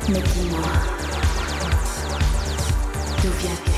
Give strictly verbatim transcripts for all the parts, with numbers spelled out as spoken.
Mais dis-moi, d'où viens-tu?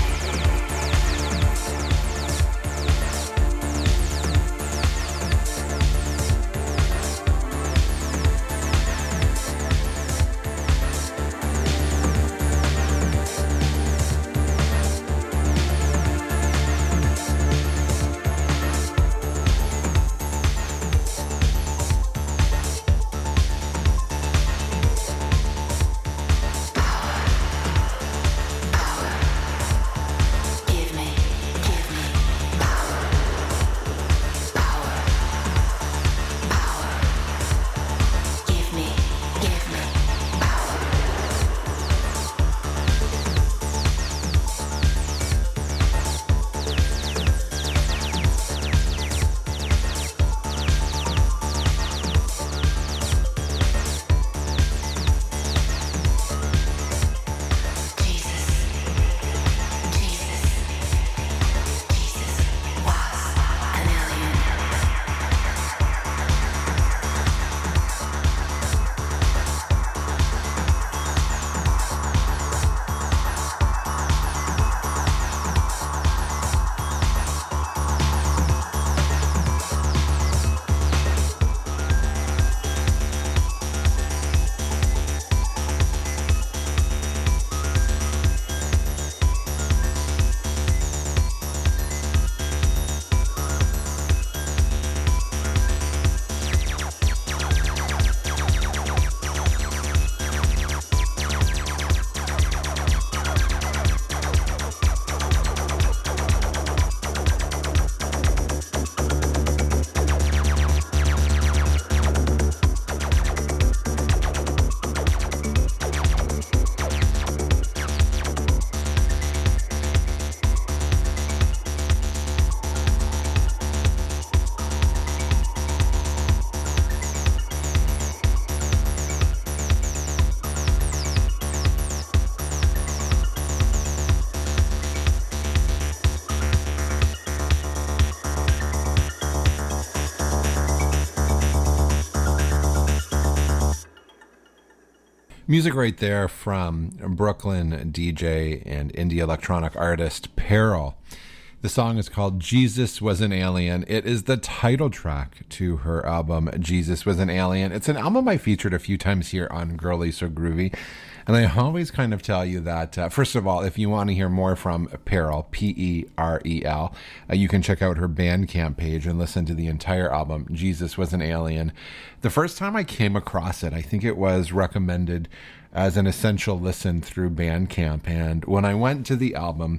Music right there from Brooklyn D J and indie electronic artist Peril. The song is called Jesus Was an Alien. It is the title track to her album, Jesus Was an Alien. It's an album I featured a few times here on Girly So Groovy. And I always kind of tell you that, uh, first of all, if you want to hear more from Peril, P E R E L, uh, you can check out her Bandcamp page and listen to the entire album, Jesus Was an Alien. The first time I came across it, I think it was recommended as an essential listen through Bandcamp. And when I went to the album,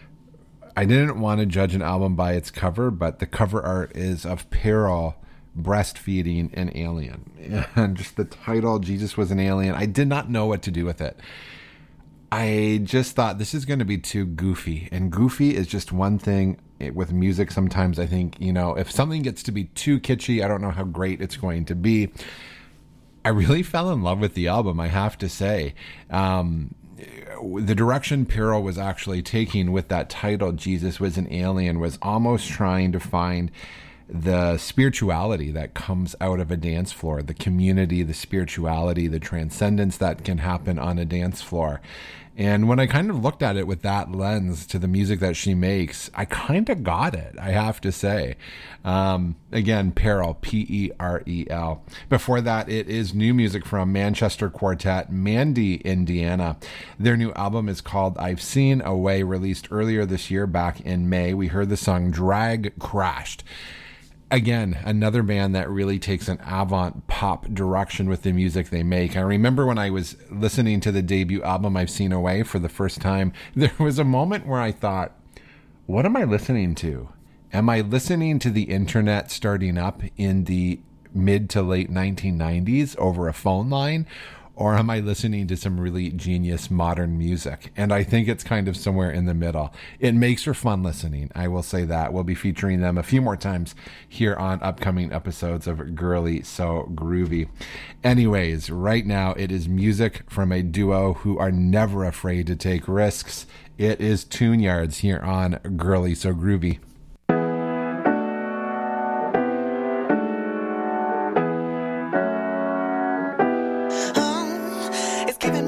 I didn't want to judge an album by its cover, but the cover art is of Peril breastfeeding an alien. And just the title, Jesus Was an Alien, I did not know what to do with it. I just thought this is going to be too goofy. And goofy is just one thing with music. Sometimes I think, you know, if something gets to be too kitschy, I don't know how great it's going to be. I really fell in love with the album, I have to say. Um, the direction Peril was actually taking with that title, Jesus Was an Alien, was almost trying to find the spirituality that comes out of a dance floor, the community, the spirituality, the transcendence that can happen on a dance floor. And when I kind of looked at it with that lens to the music that she makes, I kind of got it, I have to say. Um, again, Peril, P E R E L. Before that, it is new music from Manchester quartet Mandy, Indiana. Their new album is called I've Seen a Way, released earlier this year, back in May. We heard the song Drag Crashed. Again, another band that really takes an avant pop direction with the music they make. I remember when I was listening to the debut album, I've Seen a Way, for the first time, there was a moment where I thought, what am I listening to? Am I listening to the internet starting up in the mid to late nineteen nineties over a phone line? Or am I listening to some really genius modern music? And I think it's kind of somewhere in the middle. It makes for fun listening, I will say that. We'll be featuring them a few more times here on upcoming episodes of Girly So Groovy. Anyways, right now it is music from a duo who are never afraid to take risks. It is Tune Yards here on Girly So Groovy. Giving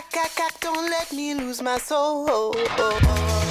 ack, ack, ack, don't let me lose my soul. Oh, oh, oh.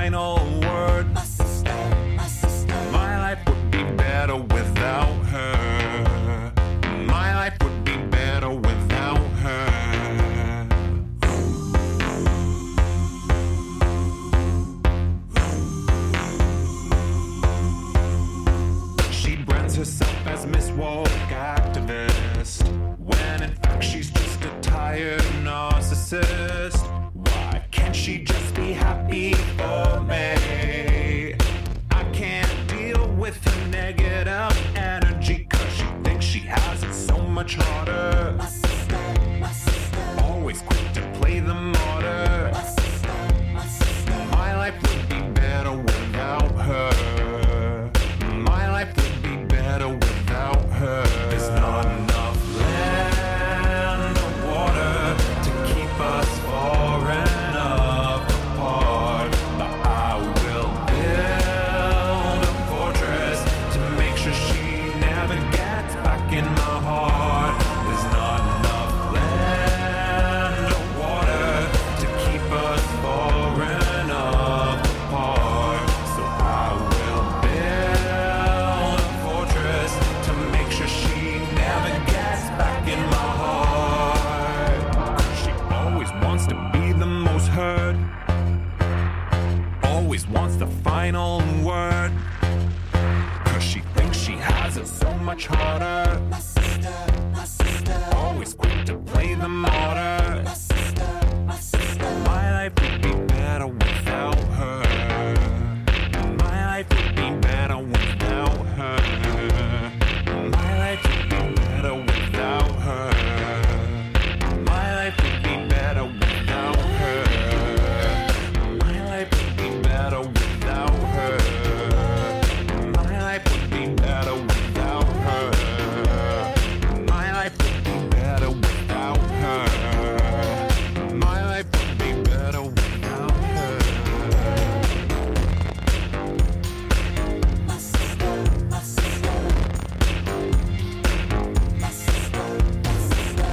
final word. My sister, my sister. My life would be better without her. My life would be better without her. She brands herself as Miss Woke activist, when in fact she's just a tired narcissist. Why can't she just be happy for me? I can't deal with her negative energy, cause she thinks she has it so much harder. My sister, my sister. Always quick to play the martyr. My sister, my sister. My life would be better without her. My life would be better without her. There's not enough land or water to keep us far enough apart, but I will build a fortress to make sure she never gets back in my heart. There's not enough land or water to keep us far enough apart, so I will build a fortress to make sure she never gets back in my heart. 'Cause she always wants to be the most heard, always wants the final word, 'cause she thinks she has it so much harder. My sister, my sister. Always quick to play the martyr. My sister, my sister. My life would be better without her. My life would be better without her. My life would be better without her. My life would be better without her. My life would be better without her. My life would be better without her. My life would be better without her. My life would be better without her. My sister, my sister. My sister, my sister.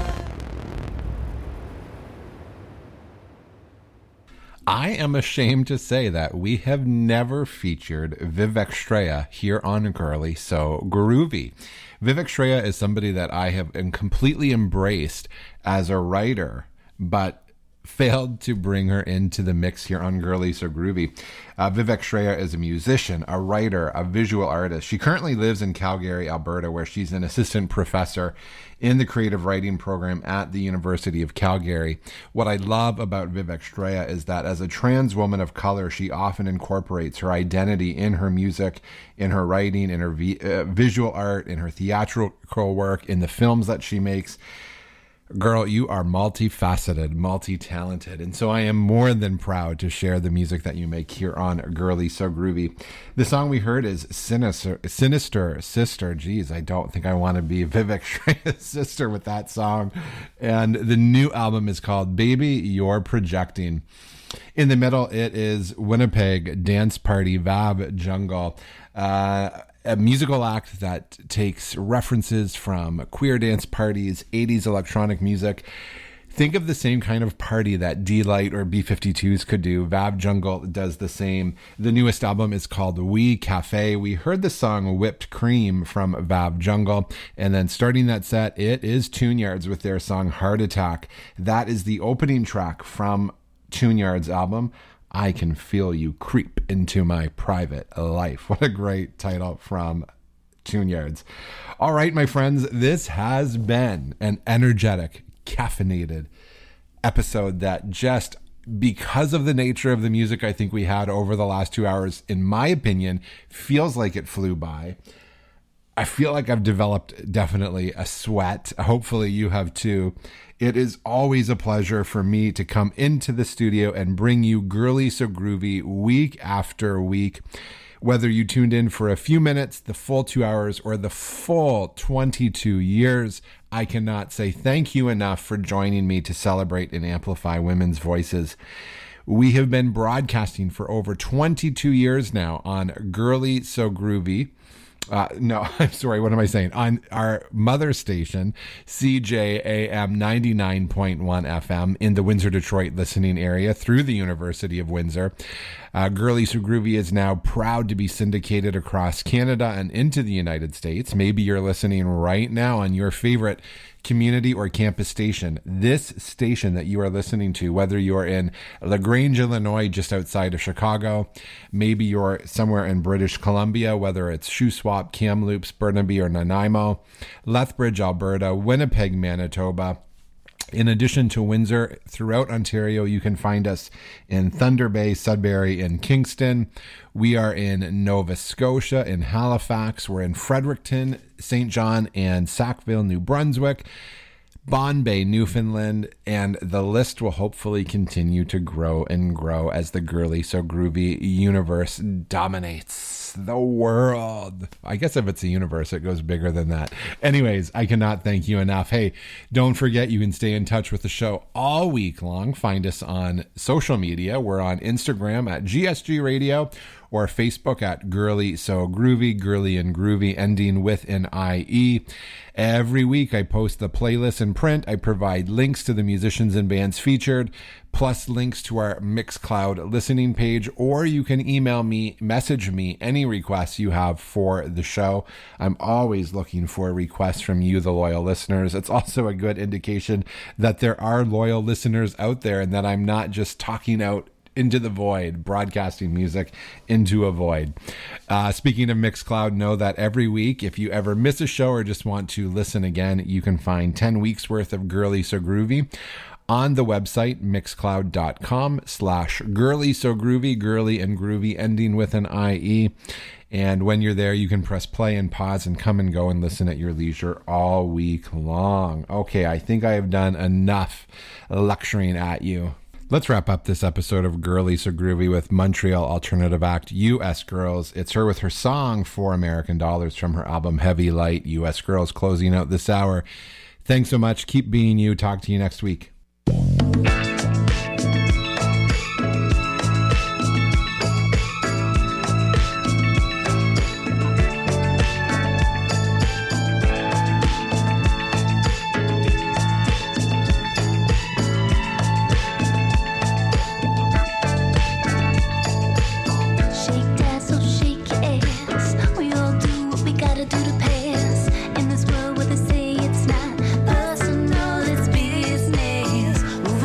I am ashamed to say that we have never featured Vivek Shraya here on Girly So Groovy. Vivek Shraya is somebody that I have completely embraced as a writer, but failed to bring her into the mix here on Girly So Groovy. Uh, Vivek Shraya is a musician, a writer, a visual artist. She currently lives in Calgary, Alberta, where she's an assistant professor in the creative writing program at the University of Calgary. What I love about Vivek Shraya is that as a trans woman of color, she often incorporates her identity in her music, in her writing, in her vi- uh, visual art, in her theatrical work, in the films that she makes. Girl, you are multifaceted, multi-talented, and so I am more than proud to share the music that you make here on Girly So Groovy. The song we heard is Sinister, Sinister Sister. Geez, I don't think I want to be Vivek Shraya's sister with that song. And the new album is called Baby, You're Projecting. In the middle, it is Winnipeg Dance Party Vav Jungle. Uh, a musical act that takes references from queer dance parties, eighties electronic music. Think of the same kind of party that D-Light or B fifty-twos could do. Vav Jungle does the same. The newest album is called We Cafe. We heard the song Whipped Cream from Vav Jungle. And then starting that set, it is Tune-Yards with their song Heart Attack. That is the opening track from Tune-Yards' album, I Can Feel You Creep Into My Private Life. What a great title from Tune-Yards. All right, my friends, this has been an energetic, caffeinated episode that just, because of the nature of the music I think we had over the last two hours, in my opinion, feels like it flew by. I feel like I've developed definitely a sweat. Hopefully you have too. It is always a pleasure for me to come into the studio and bring you Girly So Groovy week after week. Whether you tuned in for a few minutes, the full two hours, or the full twenty-two years, I cannot say thank you enough for joining me to celebrate and amplify women's voices. We have been broadcasting for over twenty-two years now on Girly So Groovy. Uh, no, I'm sorry. What am I saying? On our mother station, C J A M ninety-nine point one F M in the Windsor, Detroit listening area through the University of Windsor. Uh, Girly So Groovy is now proud to be syndicated across Canada and into the United States. Maybe you're listening right now on your favorite community or campus station. This station that you are listening to, whether you're in LaGrange, Illinois, just outside of Chicago, maybe you're somewhere in British Columbia, whether it's Shuswap, Kamloops, Burnaby, or Nanaimo, Lethbridge, Alberta, Winnipeg, Manitoba. In addition to Windsor, throughout Ontario, you can find us in Thunder Bay, Sudbury, and Kingston. We are in Nova Scotia, in Halifax. We're in Fredericton, Saint John, and Sackville, New Brunswick, Bonbay, Newfoundland, and the list will hopefully continue to grow and grow as the Girly So Groovy universe dominates the world. I guess if it's a universe, it goes bigger than that. Anyways, I cannot thank you enough. Hey, don't forget you can stay in touch with the show all week long. Find us on social media. We're on Instagram at G S G Radio or Facebook at Girly So Groovy, Girly and Groovy, ending with an I E. Every week I post the playlist in print. I provide links to the musicians and bands featured, plus links to our Mixcloud listening page, or you can email me, message me any requests you have for the show. I'm always looking for requests from you, the loyal listeners. It's also a good indication that there are loyal listeners out there and that I'm not just talking out into the void, broadcasting music into a void. Uh, speaking of Mixcloud, know that every week, if you ever miss a show or just want to listen again, you can find ten weeks worth of Girly So Groovy on the website, mixcloud.com slash girly so groovy, girly and groovy, ending with an I E. And when you're there, you can press play and pause and come and go and listen at your leisure all week long. Okay, I think I have done enough lecturing at you. Let's wrap up this episode of Girly So Groovy with Montreal alternative act U S Girls. It's her with her song For American Dollars from her album Heavy Light. U S Girls closing out this hour. Thanks so much. Keep being you. Talk to you next week. In this world where they say it's not personal, it's business.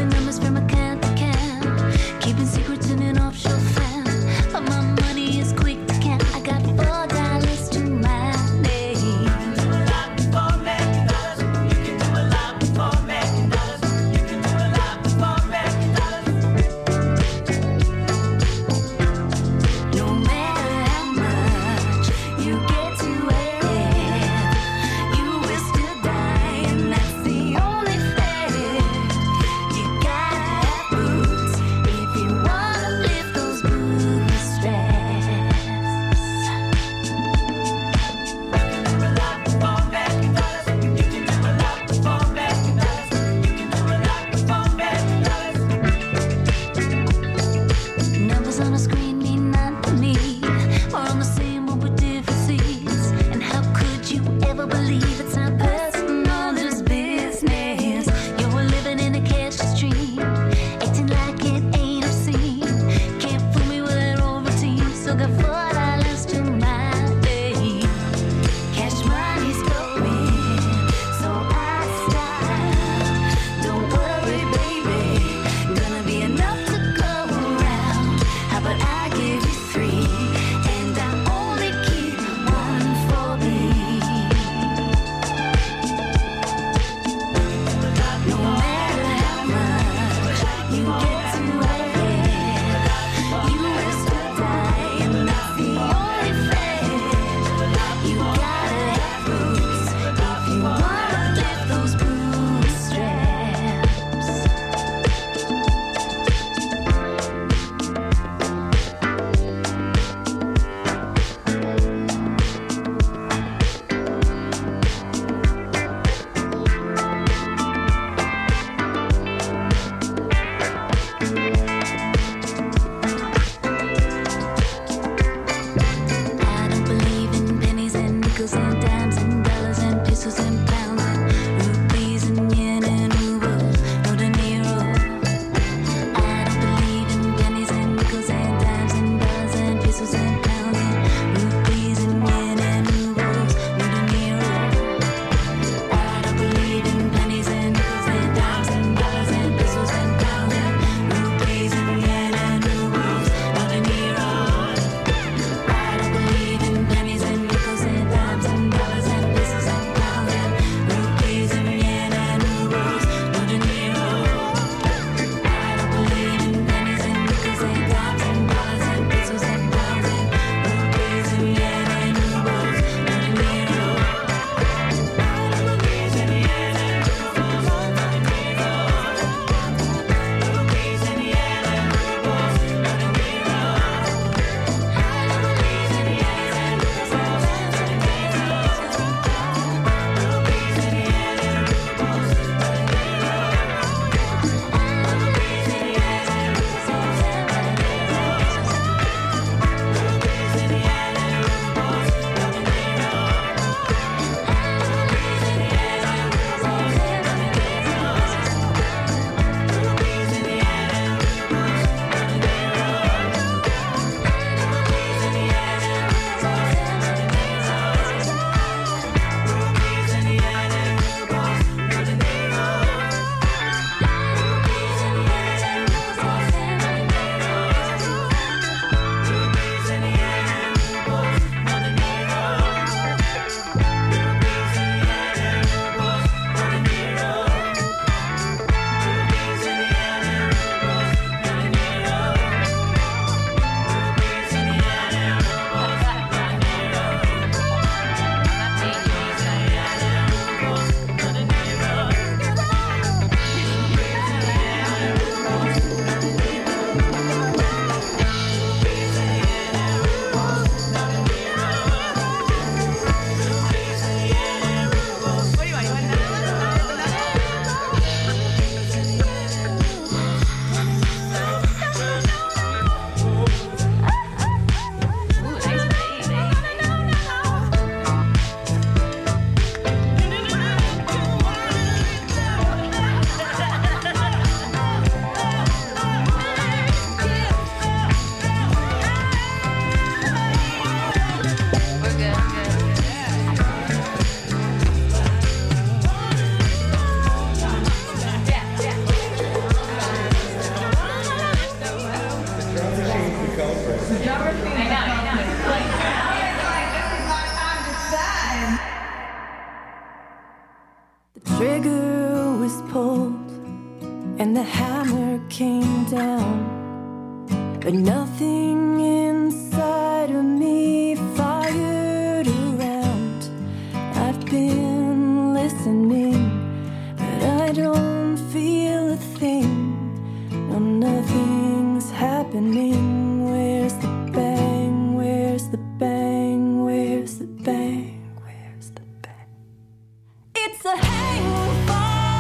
but nothing inside of me fired around. I've been listening, but I don't feel a thing. No, nothing's happening. Where's the bang? Where's the bang? Where's the bang? Where's the bang? It's a hang fire.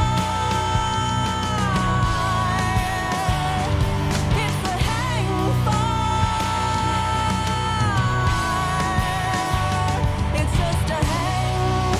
It's a hang fire. It's just a hang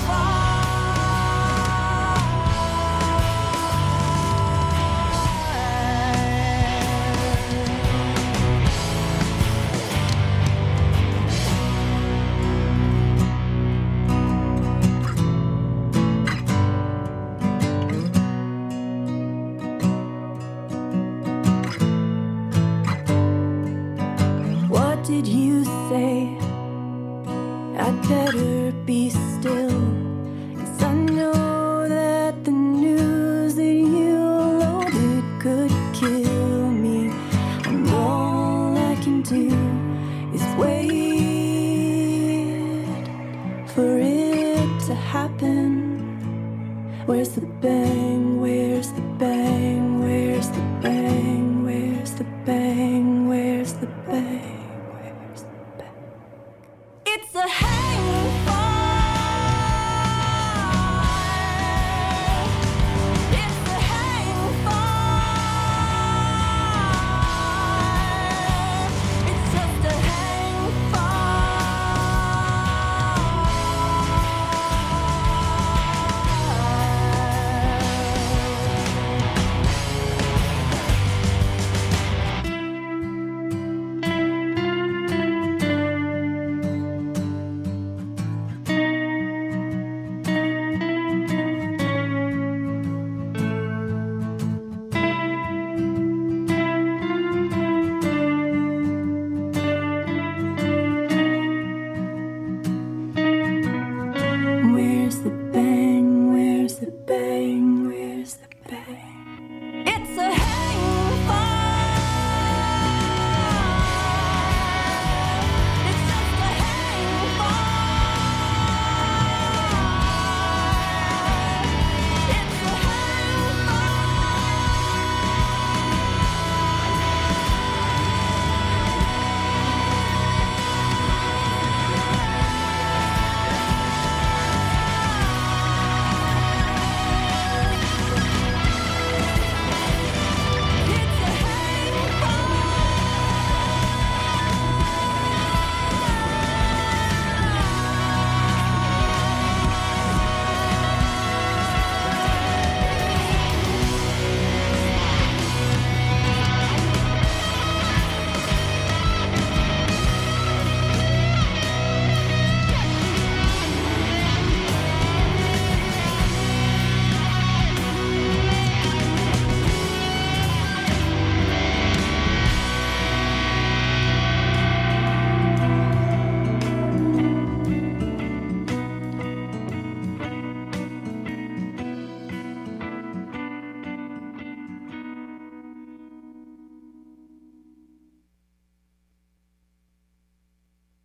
What did you say? I'd better be still, 'cause I know that the news that you loaded could kill me. And all I can do is wait for it to happen. Where's the bang? Where's the bang? Where's the bang? Where's the bang? Where's the bang? Where's the bang? It's a